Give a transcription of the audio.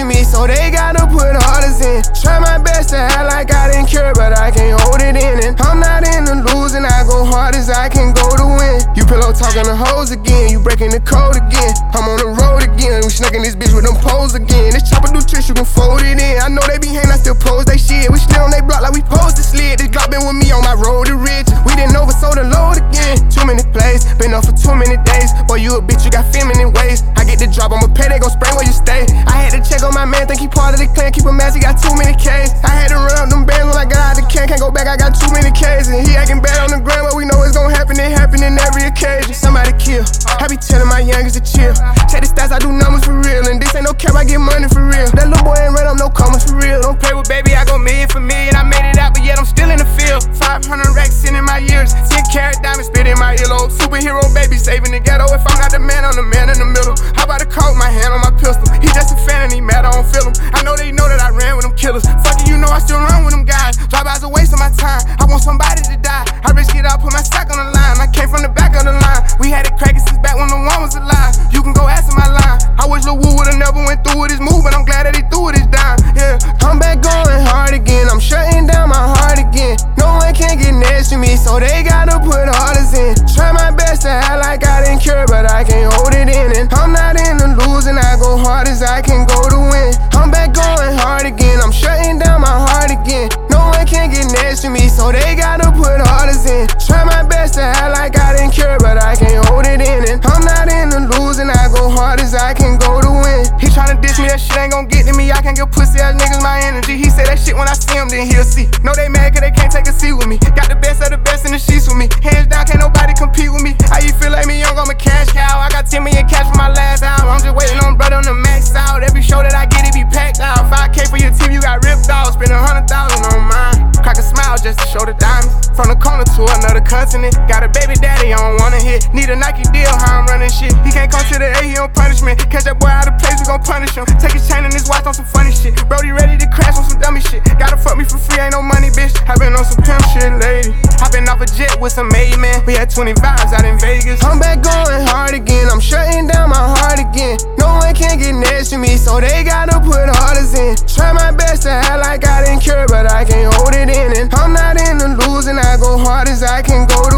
to me, so they gotta put orders in. Try my best to act like I didn't care, but I can't hold it in. And I'm not in the losing, I go hard as I can go to win. You pillow talking to hoes again, you breaking the code again. I'm on the road again, we snucking this bitch with them poles again. This chopper do tricks, you can fold it in. I know they be hating, I still pose they shit. We still on they block like we posed to slid. This Glock been with me on my road to rich. We didn't oversold the load again. Too many plays, been up for too many days. Boy, you a bitch, you got feminine ways. I get the drop, I'ma pay, they gon' spray where you stay. I had to check on my man, think he part of the clan. Keep him mad, he got too many K's. I had to run up them bands when I got out the can. Can't go back, I got too many K's. And he acting bad on the ground, but we know it's gon' happen. It happen in every occasion. Somebody kill, I be telling my youngest to chill. Check the stats, I do numbers for real. And this ain't no cap, I get money for real. That little boy ain't run up no commas for real. Don't play with baby, I go million for million. I made it out, but yet I'm still in the field. 500 racks in my years, 10 carat diamonds spit in my earlobe. Superhero baby saving the ghetto. If I'm not the man, I'm the man in the middle. How about a coat, my hand on my pistol? He just a fan and he mad, I don't feel him. I know they know that I ran with them killers. Fuck it, you know I still run with them guys. Drive-bys a waste of my time. I want somebody to die. I risk it all, put my sack on the line. I came from the back of the line. We had it cracking since back when the one was alive. You can go ask my line. I wish Lil Wu would've never went through with his move, but I'm glad that he threw with his dime. Yeah, I'm back going hard again. I'm shutting down my heart again. No one can get next to me, so they gotta put orders in. Try my best to act like I didn't care, but I can't hold it in. And I'm not in the losing, I go hard as I can go to win. I'm back going hard again. I'm shutting down my heart again. No one can get next to me, so they gotta put orders in. Try my best to act like I didn't care, but I can't hold it in. And I'm not in the losing, I go hard as I can go to win. He tryna diss me, that shit ain't gon' get to me. I can't give pussy ass niggas my energy. He say that shit when I see him, then he'll see. Know they mad cause they can't take a seat with me. Got the best of the best in the sheets with me. Hands down, can't nobody compete with me. How you feel like me young, I'm a cash cow. I got 10 million cash for my last album. I'm just waiting on brother on the max out. Every show that I get, it be packed out. 5K for your team, you got ripped off. Spend 100,000 on mine. Crack a smile just to show the diamonds. From the corner to another continent. Got a baby daddy, I don't wanna hit. Need a Nike deal, how I'm running shit. He can't come to the A, he on punishment. Catch that boy out of place, we gon' punish him. Take his chain and his watch on some funny shit. Brody ready to crash on some dummy shit. Gotta fuck me for free, ain't no money, bitch. I been on some pimp shit, lady. I been off a jet with some made man. We had 20 vibes out in Vegas. I'm back going hard again. I'm shutting down my heart again. No one can get next to me, so they gotta put orders in. Try my best to act like I didn't care, but I can't hold it in. And I'm not in the losing, I go hard as I can go